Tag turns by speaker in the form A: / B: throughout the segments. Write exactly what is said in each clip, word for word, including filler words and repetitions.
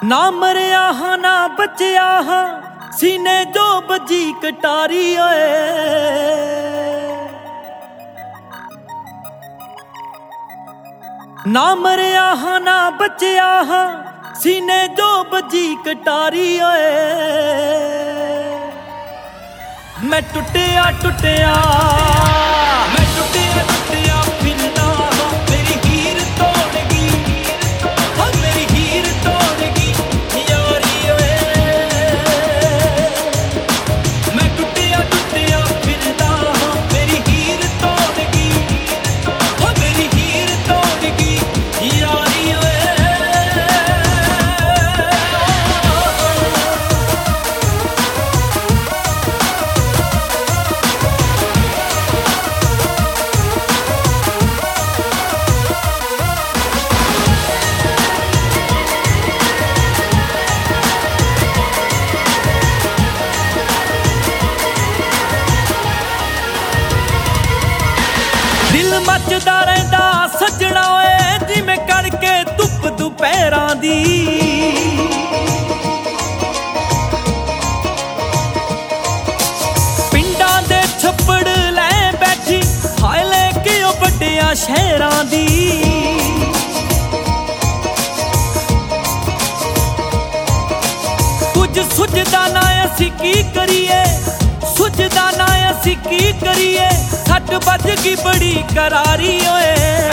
A: ना मरिया हाँ ना बचिया हाँ सीने जो बजी कटारी ओए। ना मरिया हाँ ना बचिया हाँ सीने जो बजी कटारी ओए। मैं टुटिया टुटिया मैं टुटिया टुटिया फिरदा मेरी हीर तोड़गी हाँ मेरी हीर तोड़गी यारी ओए। मैं टुटिया टुटिया फिरदा मेरी हीर तोड़गी हाँ मेरी हीर तोड़गी यारी ओए। दिल मचदा रहिंदा सजना ओए जिवें कड़के धुप दुपहरां दी। पिंडां दे छप्पड़ लै बैठी हाय लेके ओ वड्डियां शहरां दी। कुछ सुझदा ना असीं की करिए सुझदा ना असीं की करिए सट बज गई बड़ी करारी ओए।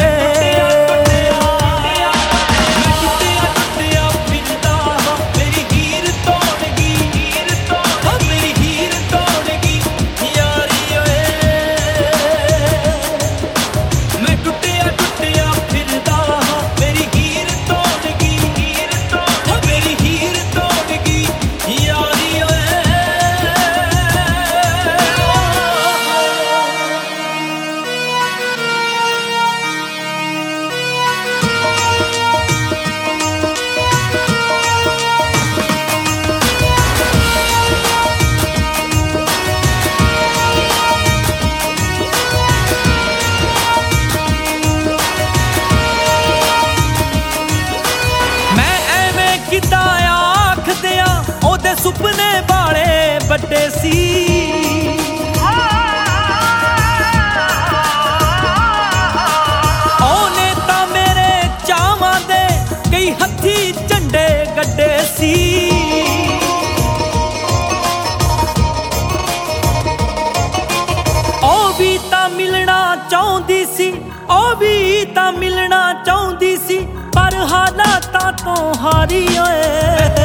A: सुपने बाले बड़े सी ओने ता मेरे चावां दे कई हथी झंडे गड्डे सी। ओ भी ता मिलना चाहुंदी सी ओ भी ता मिलना चाहुंदी सी पर हालातां तो हारी ओए।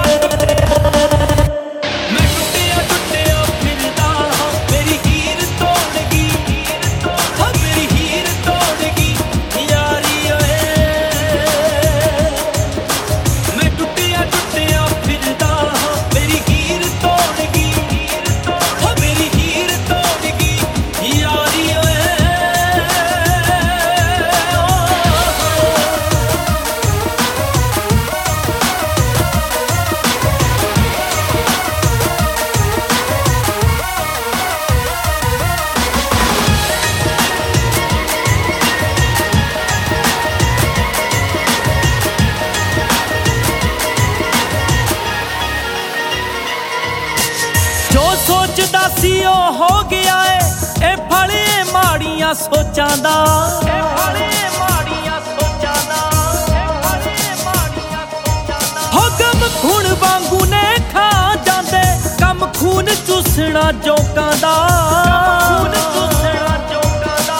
A: सोचदा सी ओ हो गया है ए फले माड़ियां सोचां दा ए फले माड़ियां सोचां दा ए फले माड़ियां सोचां दा। हो गम खून वांगू ने खा जांदे कम खून चूसना जोकां दा खून चूसना जोकां दा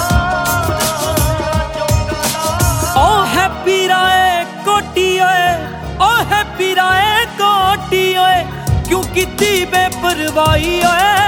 A: ओ हैप्पी राए कोटी ओए ओ हैप्पी राए कोटी ओए क्यों कीती बेपरवाही ओए।